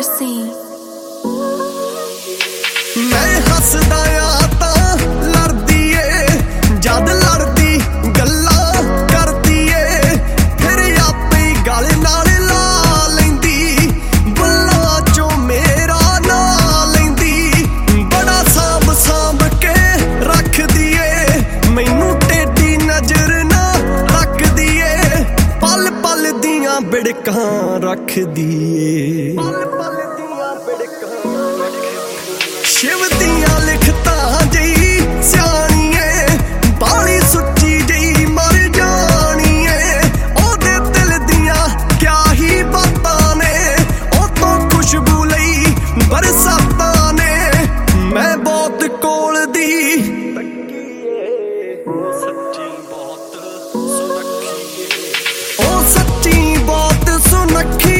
Mercy. मैं हसदा आ तां लड़दी ए, जद लड़दी गल्लां करदी ए, फिर आपे गल नाल ला लैंदी, बुल्लां चों मेरा नां लैंदी, बड़ा सांभ सांभ के रखदी ए, मैनू टेढ़ी नजर ना रखदी ए, पल पल दियां बिड़कां रखदी ए, पल पल दियां बिड़कां शिव दियां लिखतां जई सियाणीए, बाली सुच्ची जई मर जाणीए, ओदे दिल दियां क्या ही बातां ने, ओ तो खुशबू लई बरसातां ने, मैं बहुत कोल दी सच्ची बहुत सुनखी, ओ सच्ची बहुत सुनखी।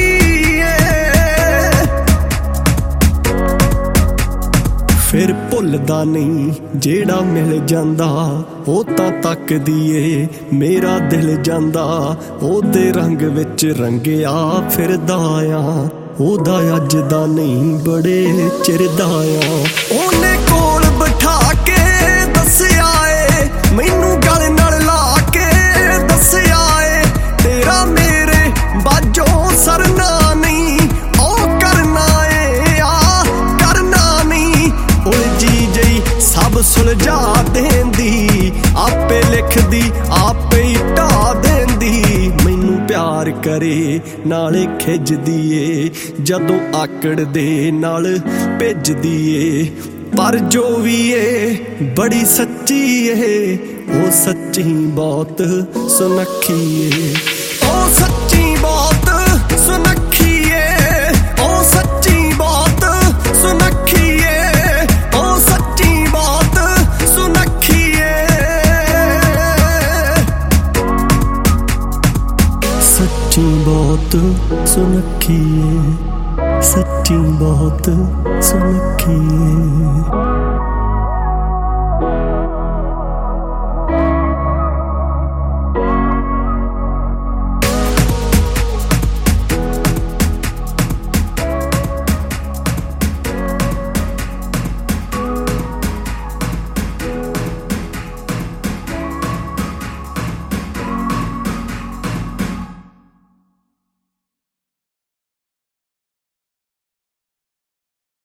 फिर भुलदा नहीं जेड़ा मिल जांदा, ओ तां तकदी ए मेरा दिल जांदा, ओदे रंग विच रंगिया फिरदा आ, ओदा अज दा नहीं बड़े चिर दा आ, ओने कोल बिठा के दस्सिया ए, मैनू गल नाल ला के दस्सिया ए, तेरा मेरे बाजों सरना नहीं, ओ करना ए आ करना नहीं, उलझी जई सब सुलझा देंदी, आपे लिखदी आपे ही ढा देंदी, मैनू प्यार करे नाले खिजदी ए, जदों आकड़ दे नाल भेजदी ए, पर जो भी ए बड़ी सच्ची ए, ओ सच्ची बहुत सुनखी ए, ओ सच्ची बहुत सुनखी ए, ओ सच्ची बहुत सुनखी ए, ओ सच्ची बहुत सुनखी ए, सच्ची बहुत सुनखी ए, सच्ची बहुत सुनखी ए।